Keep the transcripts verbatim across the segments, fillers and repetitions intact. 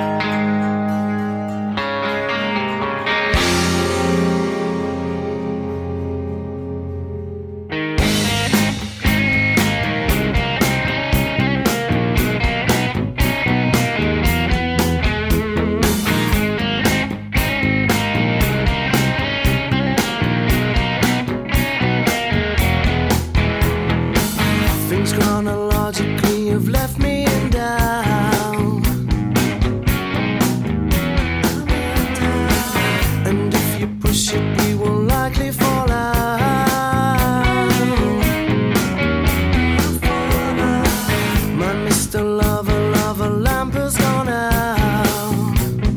Chronologically have left me in doubt, and if you push it we will likely fall out. My Mister Lover, lover, lamp has gone out.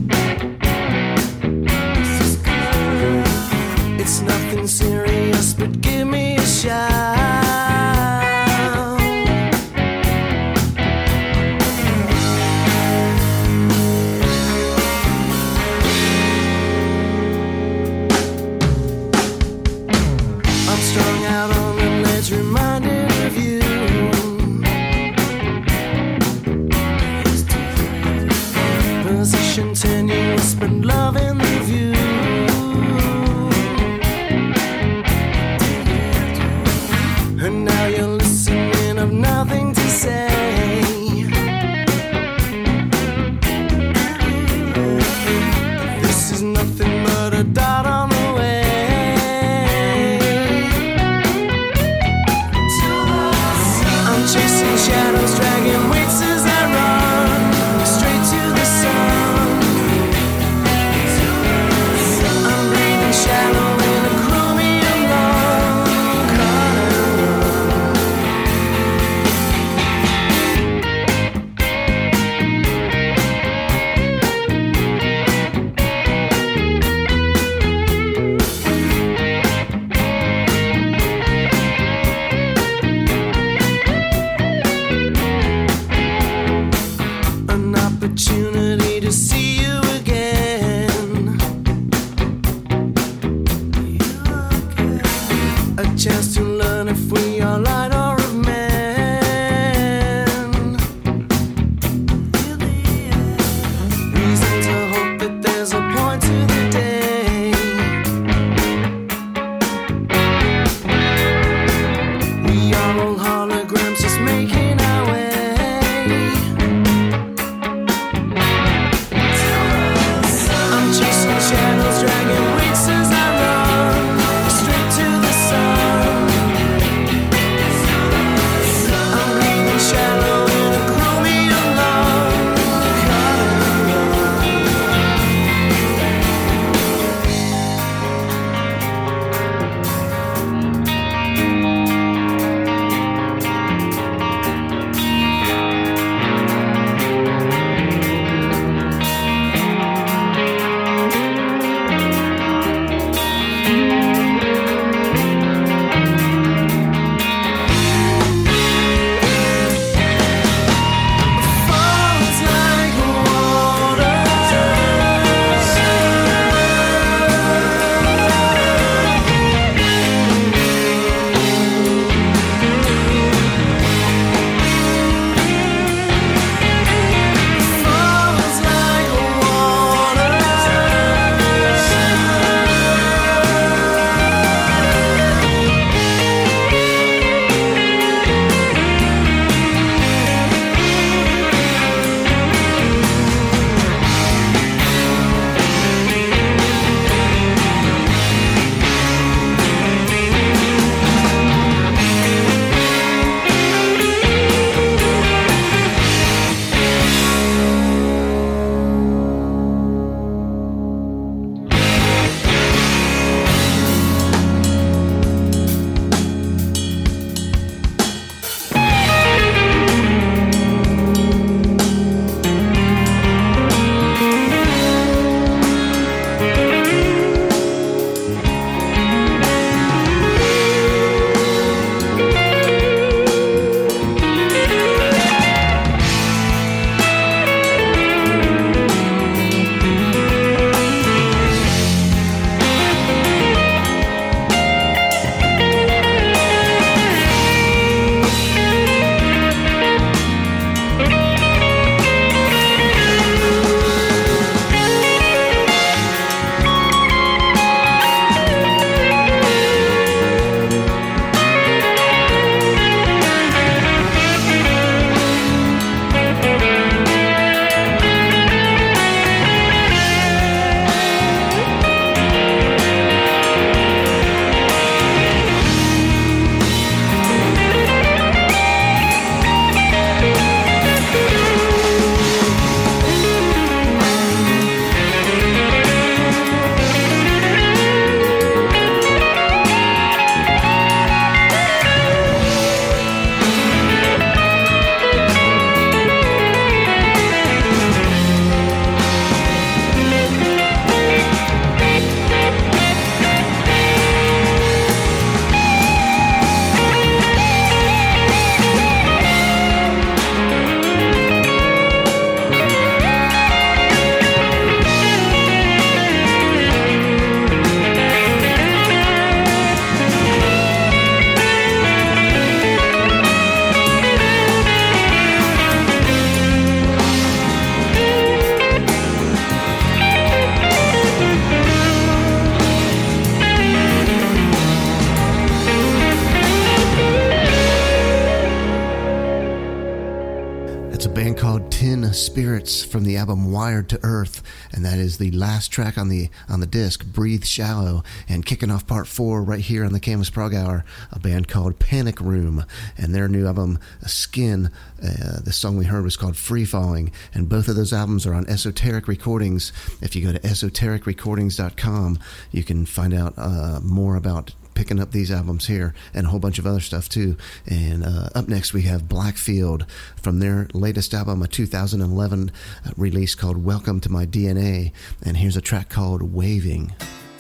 It's nothing serious, but give me a shout. Strung out on the ledge, reminded of you. Position tenuous, but love in the view. And now you're listening, of nothing to say. This is nothing but a dot on the way. Chasing shadows, dragging weights as I run straight to the sun. I'm breathing shallow in a chromium lung. Opportunity to see you again, a chance to learn if we are light or of men. Reason to hope that there's a point to the day. We are all holograms just making our way. Spirits from the album Wired to Earth, and that is the last track on the on the disc, Breathe Shallow. And kicking off part four right here on the Canvas Prog Hour, a band called Panic Room, and their new album Skin. Uh, the song we heard was called Free Falling, and both of those albums are on Esoteric Recordings. If you go to esoteric recordings dot com, you can find out uh, more about picking up these albums here and a whole bunch of other stuff too. And uh, up next we have Blackfield from their latest album, a two thousand eleven release called Welcome to My D N A, and here's a track called Waving.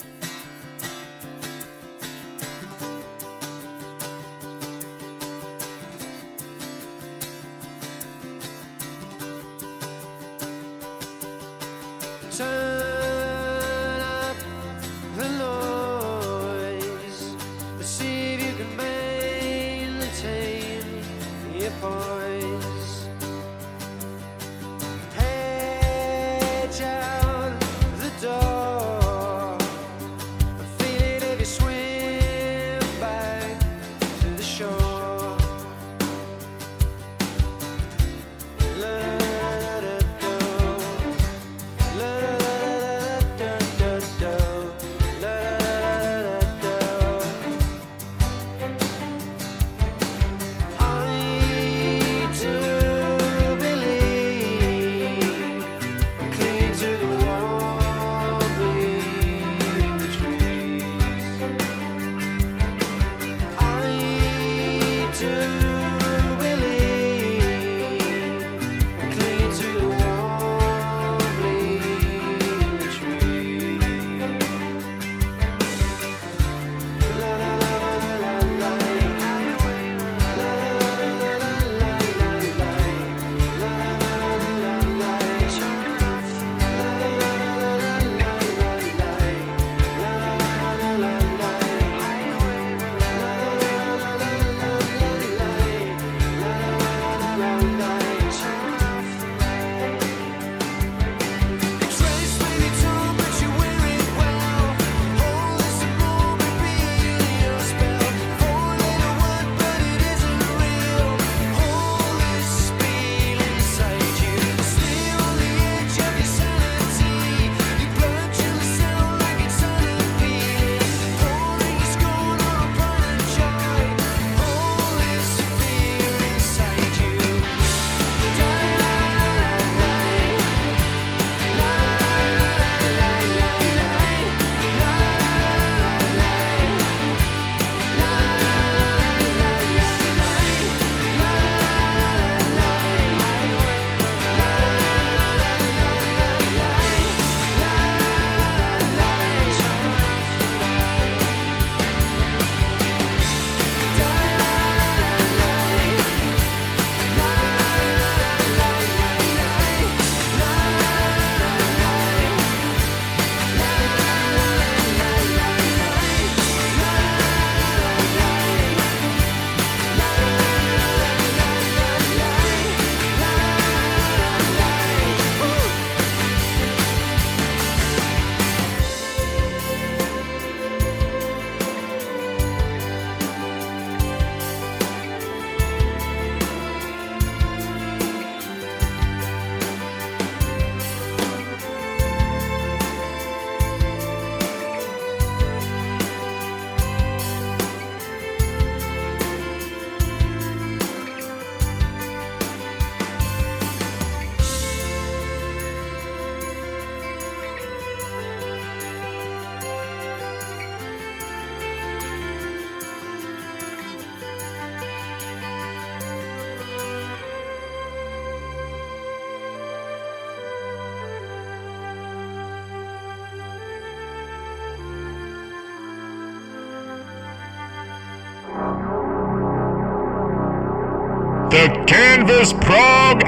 The Canvas Prog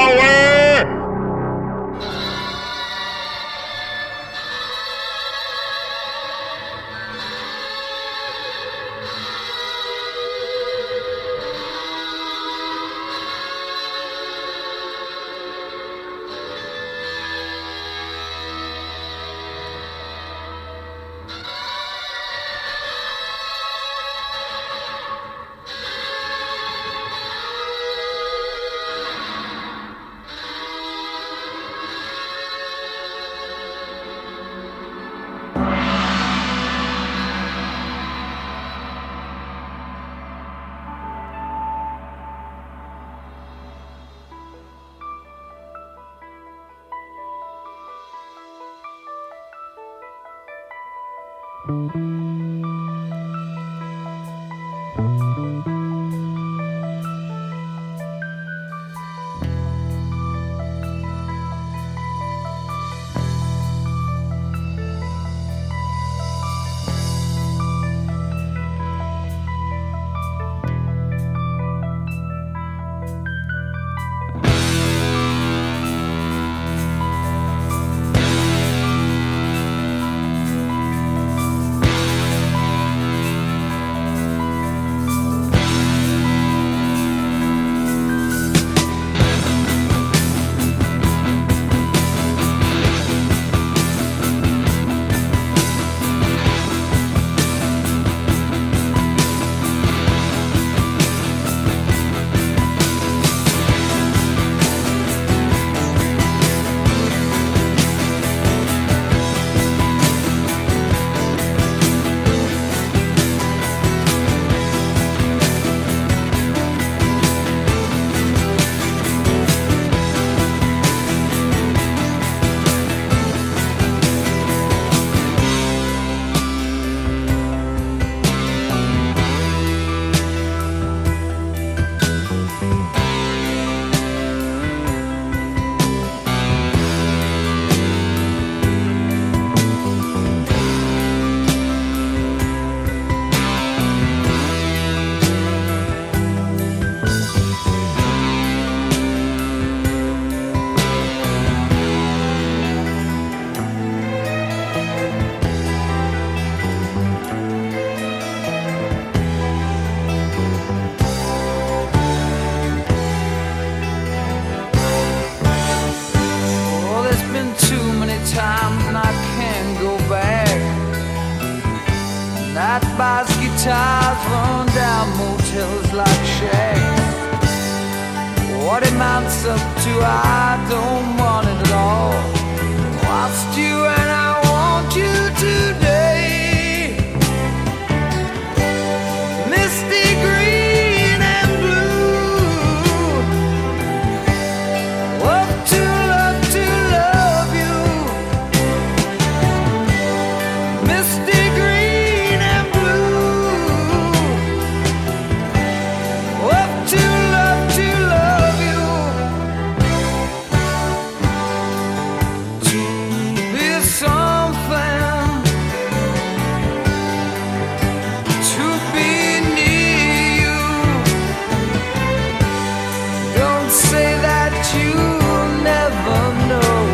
Hour! Guitars run down motels like shacks. What it amounts up to, I don't want it at all. Watched you and I want you today. Misty green and blue. Love to love to love you. Misty green and blue. Love to love to love you. To be something, to be near you. Don't say that you'll never know.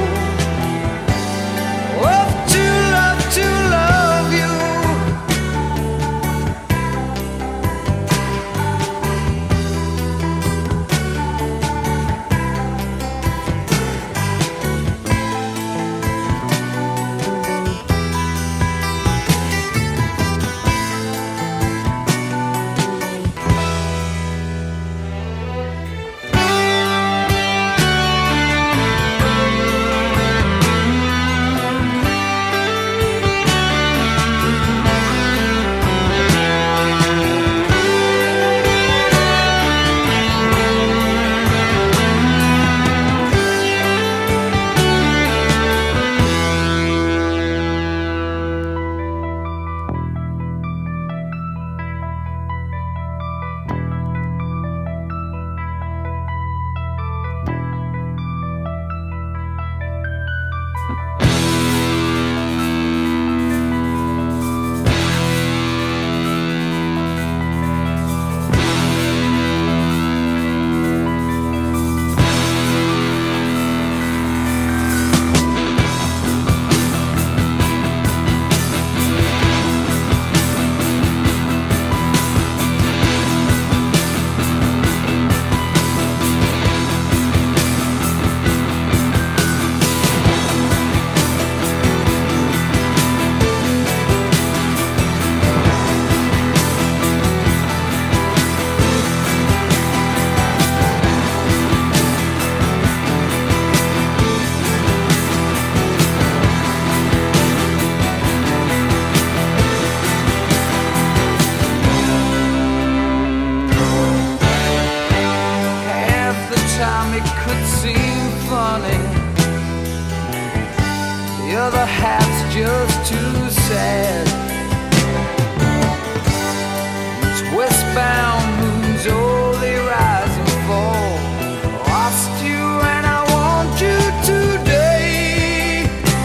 Love to love to love you. Half the time it could seem funny, the other half's just too sad. earthbound moons only rise and fall. Lost you and I want you today.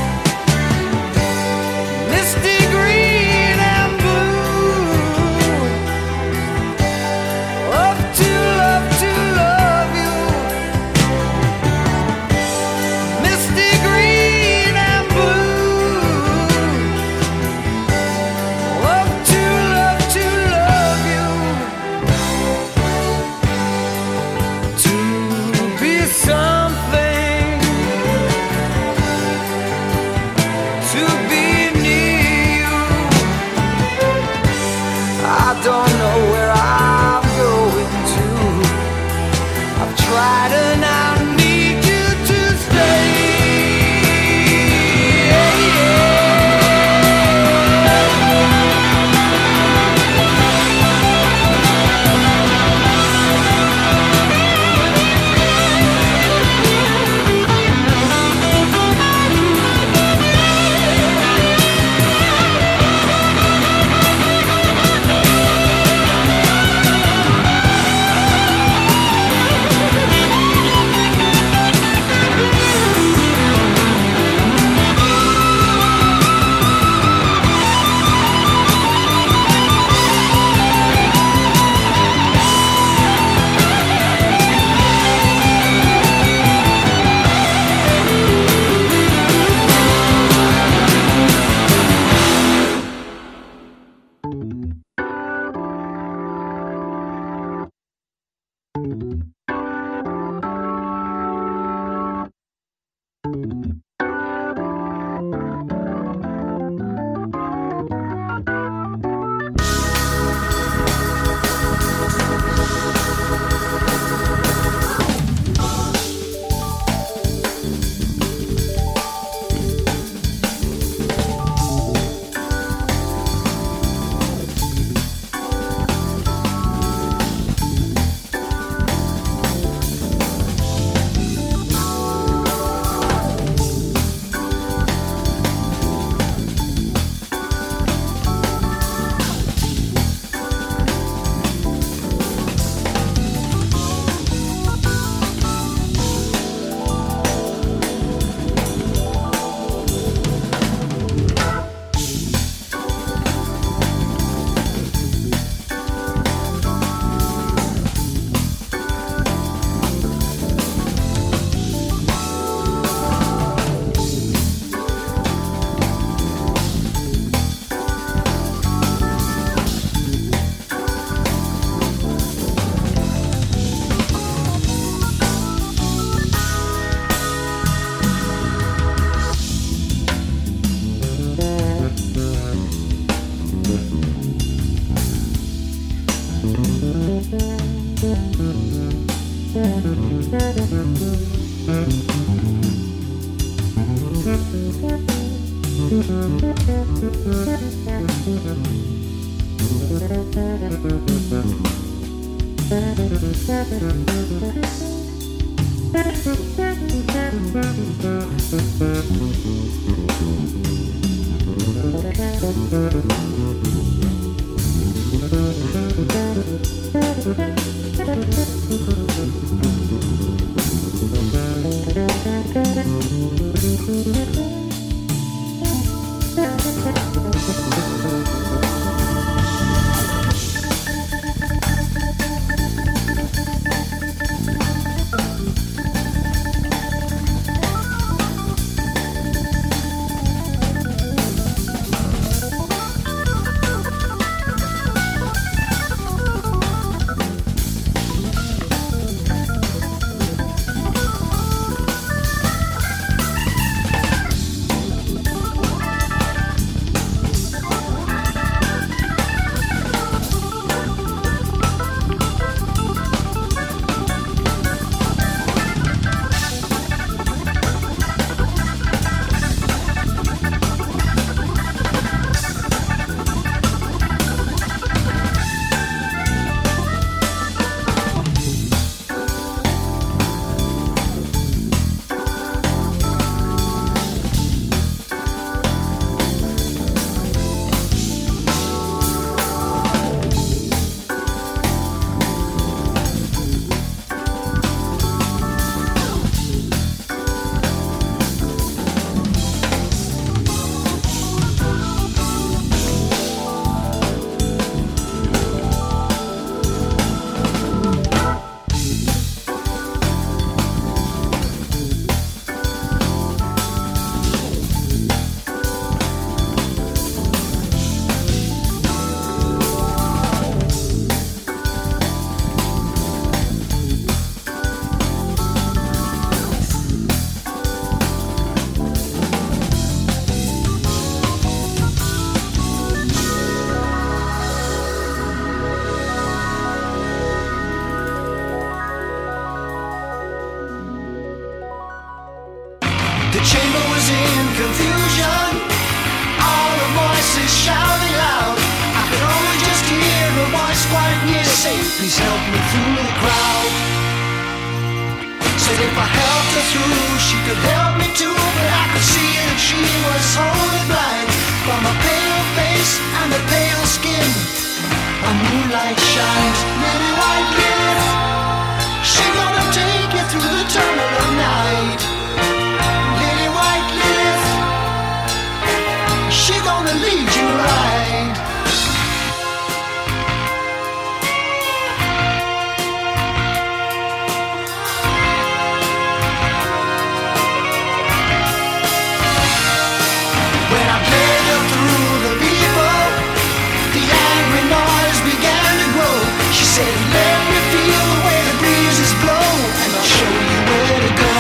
Misty green and blue. Love to love to love you. Misty green and blue. Love to love to love you. To be something, to be near you. I don't know where I'm going to. I've tried and I need you to stay. said if I helped her through, she could help me too. But I could see that she was wholly blind. From her pale face and her pale skin, a moonlight shines. Lily white Lilith, she gonna take you through the tunnel of night. Lily white Lilith, she gonna lead you right. When I played her through the people, the angry noise began to grow. She said, let me feel the way the breezes blow, and I'll show you where to go.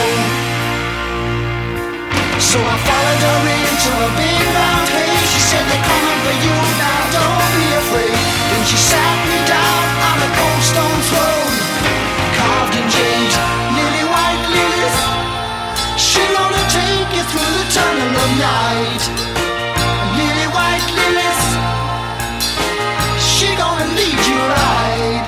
So I followed her into a big round haze. She said, they're coming for you now, don't be afraid. Then she sat me down on a cold stone throne, carved in jade. Lily white Lilith, she gonna take you through the tunnel of night. Lily white Lilith, she gonna lead you right.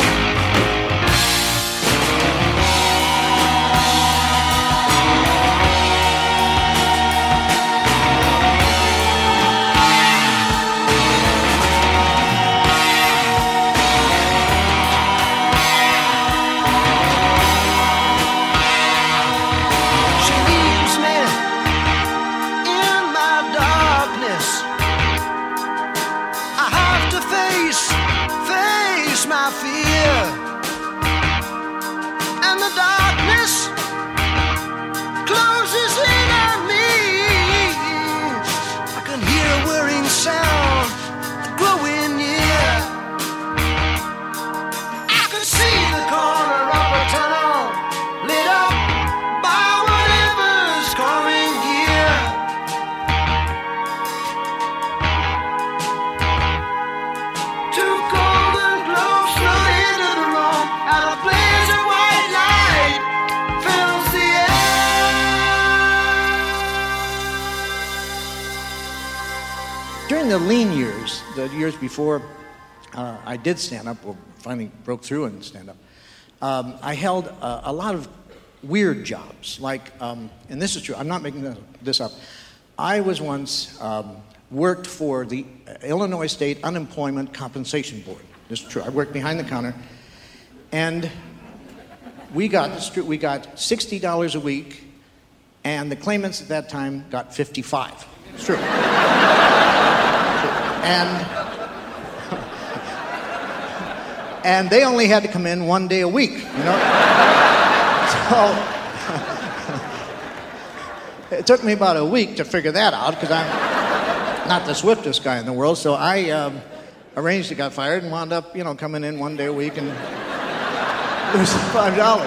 She leaves me in my darkness. I have to face, face my fear. And the darkness closes in on me. I can hear a whirring sound growing near. I can see the corner of a tunnel lit up by whatever's coming here. Two golden globes flew into the room, and a blaze of white light fills the air. During the lean years, the years before uh, I did stand up, or finally broke through and stand up, um, I held uh, a lot of weird jobs. Like, um, and this is true, I'm not making this up. I was once um, worked for the Illinois State Unemployment Compensation Board. This is true. I worked behind the counter, and we got this is true, we got sixty dollars a week, and the claimants at that time got fifty-five. It's true. And and they only had to come in one day a week, you know. So it took me about a week to figure that out because I'm not the swiftest guy in the world. So I um, arranged to get fired and wound up, you know, coming in one day a week and losing five dollars.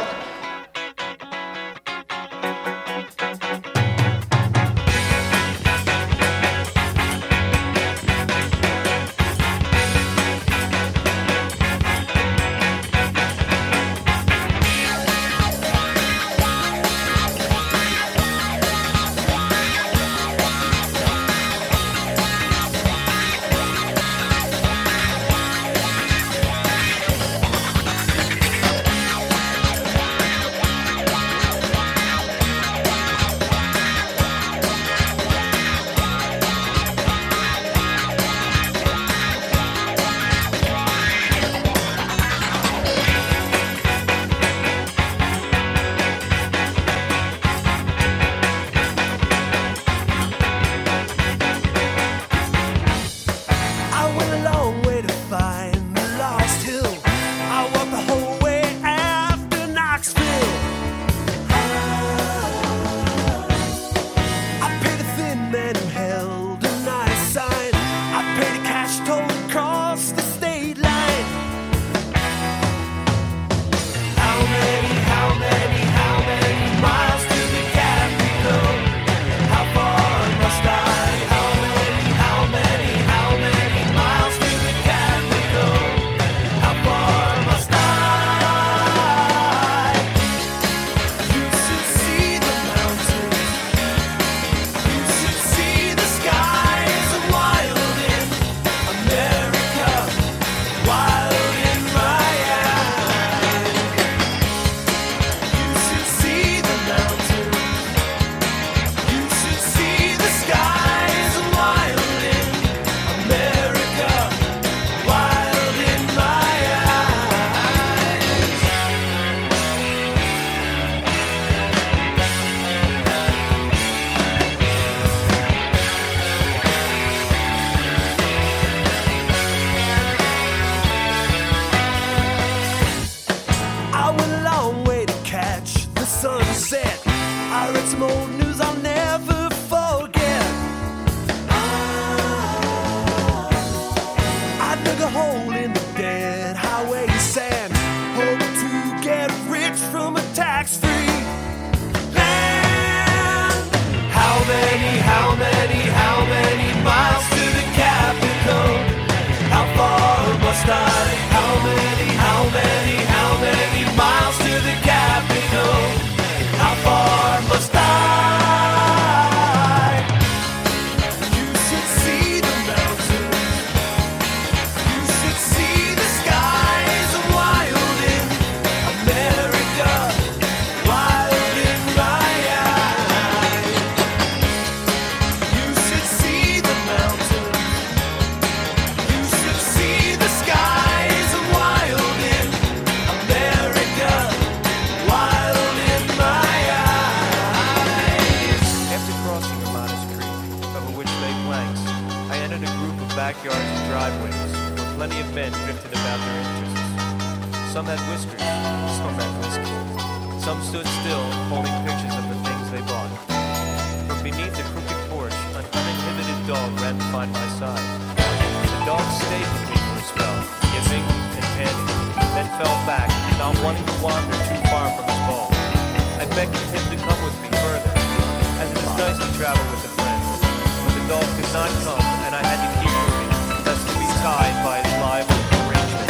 flanks, I entered a group of backyards and driveways where plenty of men drifted about their interests. Some had whiskers, some had whiskey. Some stood still, holding pictures of the things they bought. From beneath the crooked porch, an uninhibited dog ran to find my side. The dog stayed with me for a spell, yipping and panting, then fell back, not wanting to wander too far from his ball. I beckoned him to come with me further, as it is nice to travel with a friend. But the dog could not come, and I had to keep moving, lest to be tied by its live arrangement.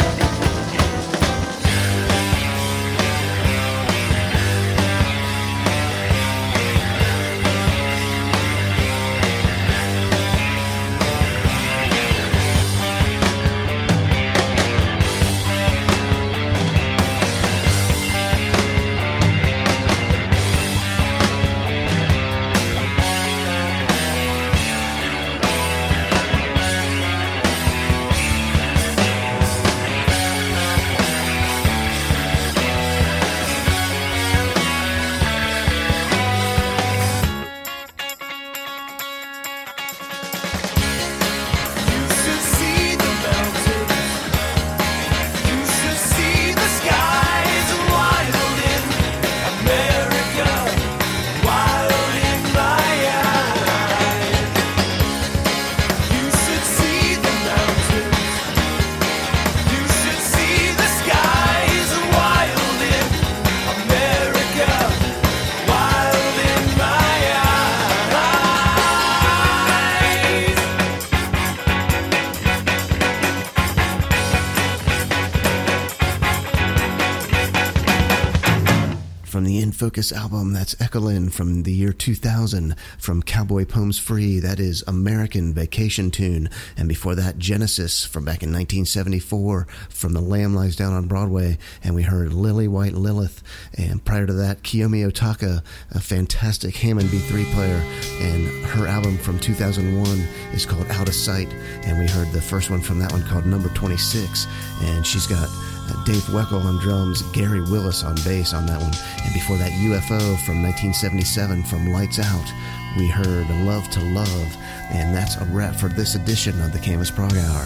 Focus album, that's Echo-Lyn from the year two thousand, from Cowboy Poems Free, that is American Vacation Tune. And before that, Genesis from back in nineteen seventy-four, from The Lamb Lies Down on Broadway, and we heard Lily White Lilith. And prior to that, Kiyomi Otaka, a fantastic Hammond B three player, and her album from two thousand one is called Out of Sight, and we heard the first one from that one called Number twenty-six, and she's got Uh, Dave Weckl on drums, Gary Willis on bass on that one. And before that, U F O from nineteen seventy-seven from Lights Out. We heard Love to Love, and that's a wrap for this edition of the Canvas Prog Hour.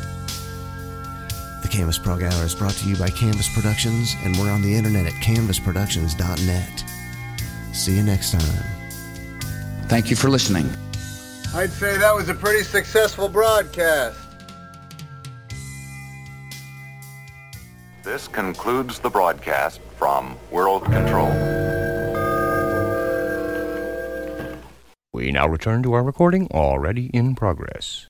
The Canvas Prog Hour is brought to you by Canvas Productions, and we're on the internet at canvas productions dot net. See you next time. Thank you for listening. I'd say that was a pretty successful broadcast. This concludes the broadcast from World Control. We now return to our recording already in progress.